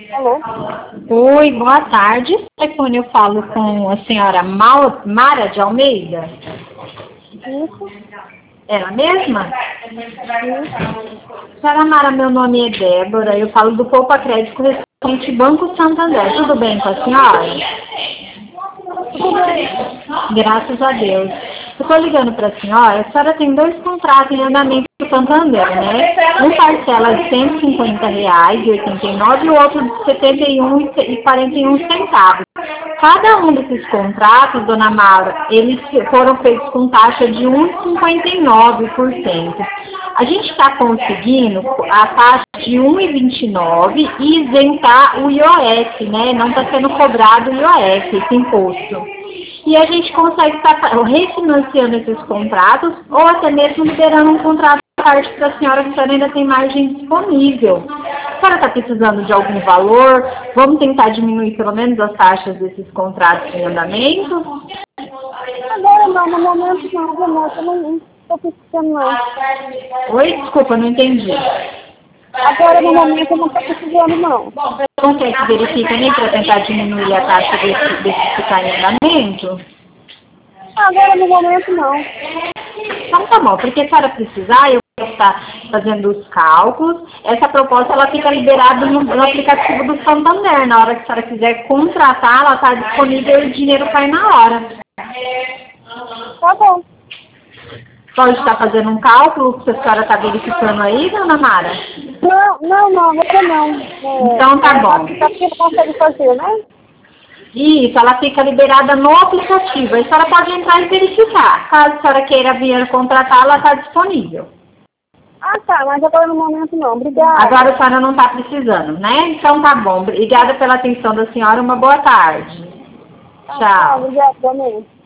Alô? Oi, boa tarde. Esse telefone eu falo com a senhora Mara de Almeida. Isso, Ela mesma? isso. Senhora Mara, meu nome é Débora. Eu falo do Poupa Crédito Correspondente Banco Santander. Tudo bem com a senhora? Tudo bem? Graças a Deus. Eu estou ligando para a senhora tem 2 contratos em andamento do Santander, né? Um parcela de R$ 150,89 e o outro de R$ 71,41. Cada um desses contratos, dona Mara, eles foram feitos com taxa de 1,59%. A gente está conseguindo a taxa de 1,29 e isentar o IOF, né? Não está sendo cobrado o IOF, esse imposto. E a gente consegue estar refinanciando esses contratos ou até mesmo liberando um contrato à parte para a senhora, que a senhora ainda tem margem disponível. A senhora está precisando de algum valor? Vamos tentar diminuir pelo menos as taxas desses contratos em andamento? Agora não, no momento não, eu não estou precisando não. Oi, desculpa, não entendi. Agora no momento eu não estou precisando não. Consegue verificar nem para tentar diminuir a taxa desse que está em andamento? Agora no momento não. Então tá bom, porque se a senhora precisar, eu vou estar fazendo os cálculos. Essa proposta ela fica liberada no aplicativo do Santander. Na hora que a senhora quiser contratar, ela está disponível e o dinheiro cai na hora. Tá bom. Pode estar fazendo um cálculo que a senhora está verificando aí, dona Mara? Não, você não. Então tá bom. Você não consegue fazer, né? Isso, ela fica liberada no aplicativo. Aí a senhora pode entrar e verificar. Caso a senhora queira vir contratar, ela está disponível. Ah, tá, mas agora no momento não. Obrigada. Agora a senhora não está precisando, né? Então tá bom. Obrigada pela atenção da senhora. Uma boa tarde. Tchau. Obrigada também.